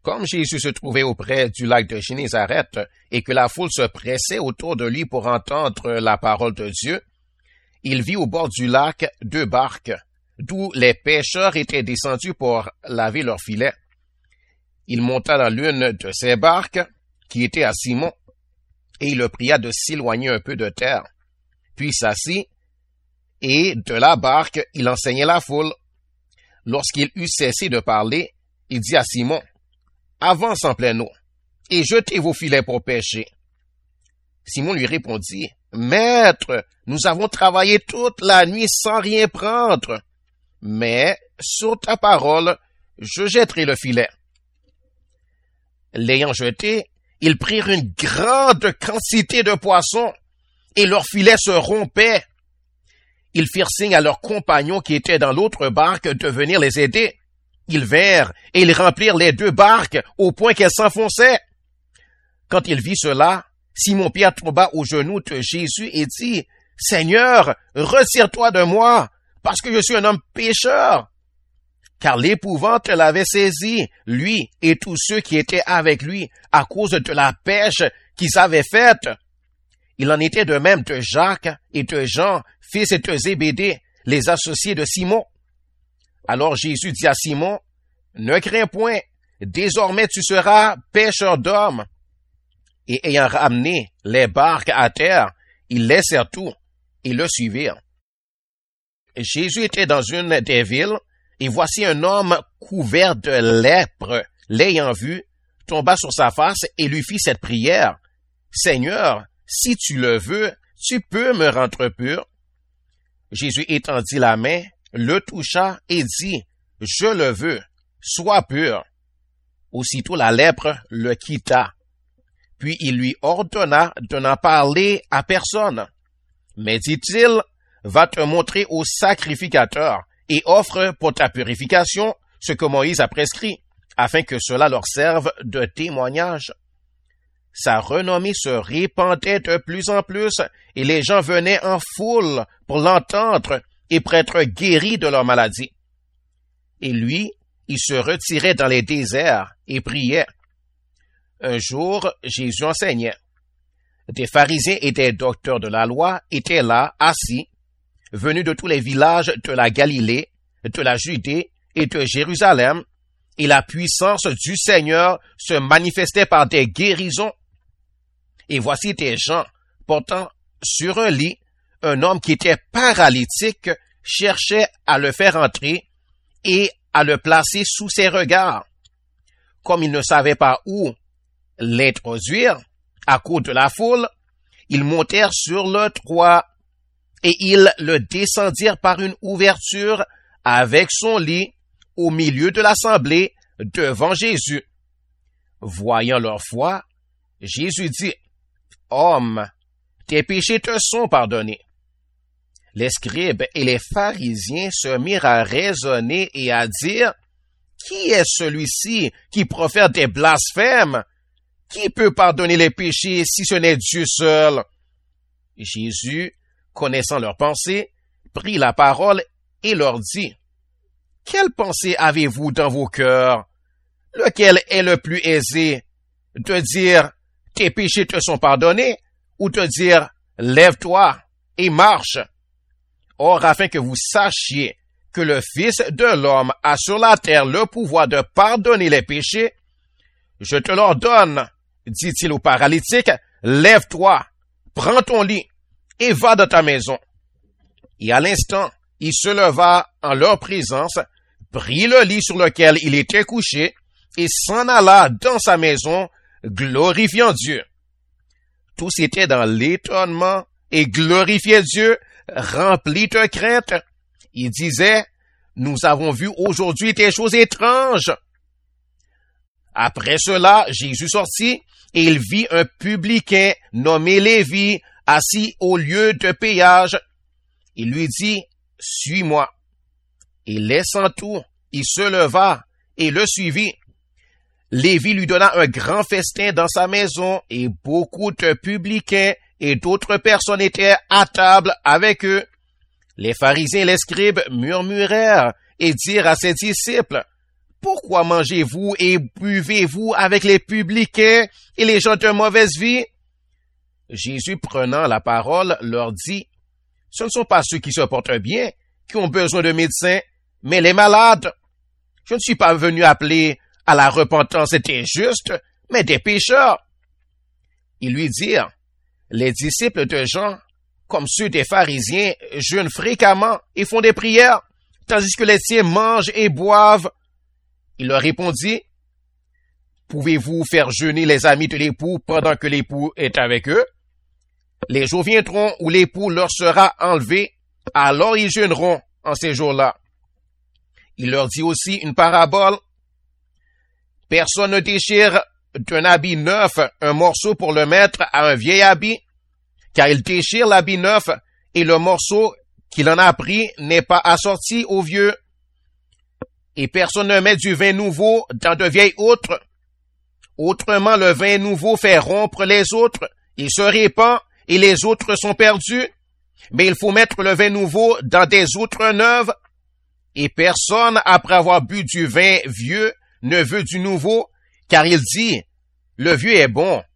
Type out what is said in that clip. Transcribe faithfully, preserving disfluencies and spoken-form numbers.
Comme Jésus se trouvait auprès du lac de Génézareth et que la foule se pressait autour de lui pour entendre la parole de Dieu, il vit au bord du lac deux barques, d'où les pêcheurs étaient descendus pour laver leurs filets. Il monta dans l'une de ces barques, qui était à Simon, et il le pria de s'éloigner un peu de terre. Puis s'assit, et de la barque, il enseignait la foule. Lorsqu'il eut cessé de parler, il dit à Simon, « Avance en pleine eau, et jetez vos filets pour pêcher. » Simon lui répondit, « Maître, nous avons travaillé toute la nuit sans rien prendre, mais sur ta parole, je jetterai le filet. » L'ayant jeté, ils prirent une grande quantité de poissons, et leurs filets se rompaient. Ils firent signe à leurs compagnons qui étaient dans l'autre barque de venir les aider. Ils vinrent, et ils remplirent les deux barques au point qu'elles s'enfonçaient. Quand il vit cela, Simon-Pierre tomba aux genoux de Jésus et dit, « Seigneur, retire-toi de moi, parce que je suis un homme pécheur. » Car l'épouvante l'avait saisi, lui et tous ceux qui étaient avec lui, à cause de la pêche qu'ils avaient faite. Il en était de même de Jacques et de Jean, fils de Zébédée, les associés de Simon. Alors Jésus dit à Simon, « Ne crains point, désormais tu seras pêcheur d'hommes. » Et ayant ramené les barques à terre, ils laissèrent tout et le suivirent. Jésus était dans une des villes, et voici un homme couvert de lèpre, l'ayant vu, tomba sur sa face et lui fit cette prière. « Seigneur, si tu le veux, tu peux me rendre pur. » Jésus étendit la main, le toucha et dit, « Je le veux, sois pur. » Aussitôt la lèpre le quitta. Puis il lui ordonna de n'en parler à personne. Mais dit-il, va te montrer au sacrificateur et offre pour ta purification ce que Moïse a prescrit, afin que cela leur serve de témoignage. Sa renommée se répandait de plus en plus, et les gens venaient en foule pour l'entendre et pour être guéris de leur maladie. Et lui, il se retirait dans les déserts et priait. Un jour, Jésus enseignait. Des pharisiens et des docteurs de la loi étaient là, assis, venus de tous les villages de la Galilée, de la Judée et de Jérusalem, et la puissance du Seigneur se manifestait par des guérisons. Et voici des gens portant sur un lit un homme qui était paralytique, cherchait à le faire entrer et à le placer sous ses regards. Comme ils ne savaient pas où l'introduire, à cause de la foule, ils montèrent sur le toit et ils le descendirent par une ouverture avec son lit au milieu de l'assemblée devant Jésus. Voyant leur foi, Jésus dit, « Homme, tes péchés te sont pardonnés. » Les scribes et les pharisiens se mirent à raisonner et à dire, « Qui est celui-ci qui profère des blasphèmes? Qui peut pardonner les péchés si ce n'est Dieu seul? » Jésus, connaissant leurs pensées, prit la parole et leur dit, « Quelle pensée avez-vous dans vos cœurs? Lequel est le plus aisé? De dire, tes péchés te sont pardonnés, ou de dire, lève-toi et marche? Or, afin que vous sachiez que le Fils de l'homme a sur la terre le pouvoir de pardonner les péchés, je te l'ordonne, dit-il au paralytique, lève-toi, prends ton lit et va dans ta maison. » Et à l'instant, il se leva en leur présence, prit le lit sur lequel il était couché et s'en alla dans sa maison, glorifiant Dieu. Tous étaient dans l'étonnement et glorifiaient Dieu, remplis de crainte. Ils disaient, « Nous avons vu aujourd'hui des choses étranges. » Après cela, Jésus sortit et il vit un publicain nommé Lévi assis au lieu de péage. Il lui dit, « Suis-moi. » Et laissant tout, il se leva et le suivit. Lévi lui donna un grand festin dans sa maison et beaucoup de publicains et d'autres personnes étaient à table avec eux. Les pharisiens et les scribes murmurèrent et dirent à ses disciples, « pourquoi mangez-vous et buvez-vous avec les publicains et les gens de mauvaise vie? Jésus, prenant la parole, leur dit, ce ne sont pas ceux qui se portent bien qui ont besoin de médecins, mais les malades. Je ne suis pas venu appeler à la repentance des justes, mais des pécheurs. Ils lui dirent, les disciples de Jean, comme ceux des pharisiens, jeûnent fréquemment et font des prières, tandis que les tiens mangent et boivent. Il leur répondit, pouvez-vous faire jeûner les amis de l'époux pendant que l'époux est avec eux? Les jours viendront où l'époux leur sera enlevé, alors ils jeûneront en ces jours-là. Il leur dit aussi une parabole. Personne ne déchire d'un habit neuf un morceau pour le mettre à un vieil habit, car il déchire l'habit neuf et le morceau qu'il en a pris n'est pas assorti au vieux. Et personne ne met du vin nouveau dans de vieilles outres. Autrement, le vin nouveau fait rompre les autres, il se répand et les autres sont perdus. Mais il faut mettre le vin nouveau dans des outres neuves. Et personne, après avoir bu du vin vieux, ne veut du nouveau, car il dit, le vieux est bon.